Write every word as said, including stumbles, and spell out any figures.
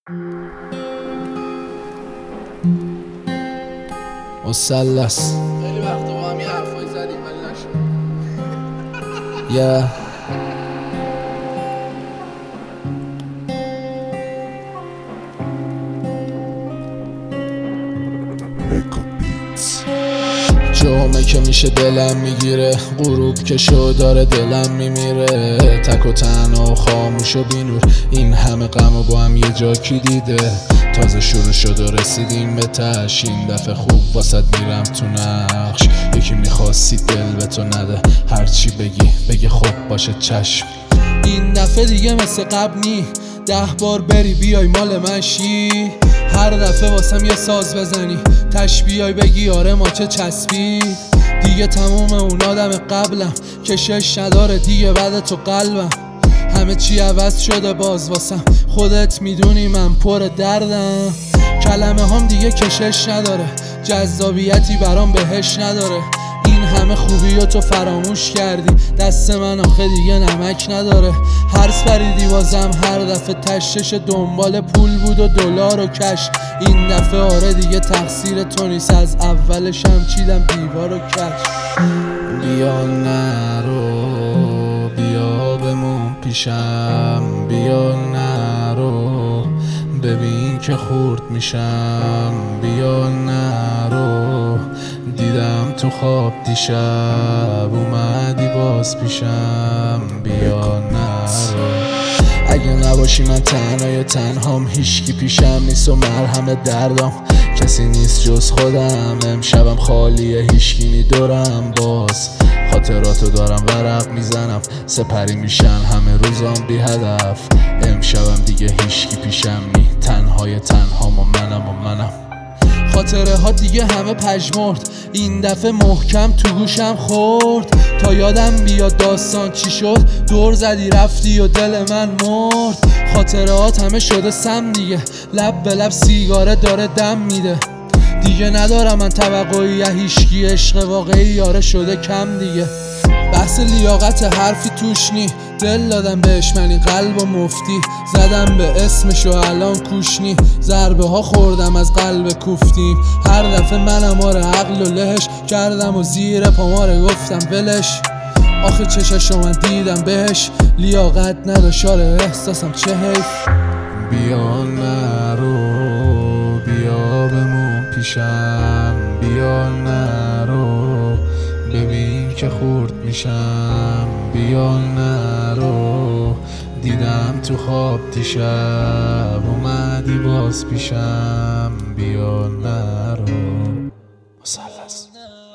مثلث خیلی وقتا با هم یه حرفایی زدیم ولی نشد. yeah. جامه که میشه دلم میگیره، غروب که شو داره دلم میمیره. تک و تنها و خاموش و بینور، این همه غم و با هم یه جا کی دیده. تازه شروع شد و رسیدیم به تش، این دفعه خوب واسد میرم تو نقش. یکی میخواستی دل به تو نده، هرچی بگی بگه خب باشه چشم. این دفعه دیگه مثل قبل نی، ده بار بری بیای مال من شی. هر دفعه واسم یه ساز بزنی، تش بیای بگی آره ما چه چسبی. دیگه تموم اون آدم قبلم، کشش نداره دیگه بعد تو قلبم. همه چی عوض شده باز واسم، خودت میدونی من پر دردم. کلمه هم دیگه کشش نداره، جذابیتی برام بهش نداره. این همه خوبی و تو فراموش کردی، دست من آخه دیگه نمک نداره. هرس پریدی بازم هر دفعه، تشش دنبال پول بود و دلار و کش. این دفعه آره دیگه تقصیر تو نیست، از اولشم چیدم دیوار و کش. بیا نرو، بیا بمون پیشم، بیا نرو ببین که خورد میشم. بیا نرو، دیدم تو خواب دیشب، اومدی باز پیشم. بیا نرو، اگه نباشی من تنهای تنهام، هیچکی پیشم نیست و مرهم دردام کسی نیست جز خودم. امشبم خالیه هیچکی نی دورم، باز خاطراتو دارم ورق میزنم. سپری میشن همه روزام بی هدف، امشبم دیگه هیچکی پیشم نی، تنهای تنهام و منم و منم. خاطره ها دیگه همه پژمرد، این دفعه محکم تو گوشم خورد. تا یادم بیاد داستان چی شد، دور زدی رفتی و دل من مرد. خاطرات همه شده سم دیگه، لب به لب سیگاره داره دم میده. دیگه ندارم من توقعی یا هیچکی، عشق واقعی یاره شده کم دیگه. بحث لیاقت حرفی توش نی، دل دادم بهش من این قلب و مفتی. زدم به اسمش و الان کوشنی، ضربه ها خوردم از قلب کوفتیم. هر دفعه منم آره عقل و لهش کردم و زیر پاماره گفتم ولش. آخه چشاشو من دیدم بهش، لیاقت نداشت آره احساسم چه حیف. بیا نرو، بیا بمون پیشم، بیا نرو ببین که خورد میشم. بیا نرو، دیدم تو خواب دیشب، اومدی باز پیشم. بیا نرو. مثلث.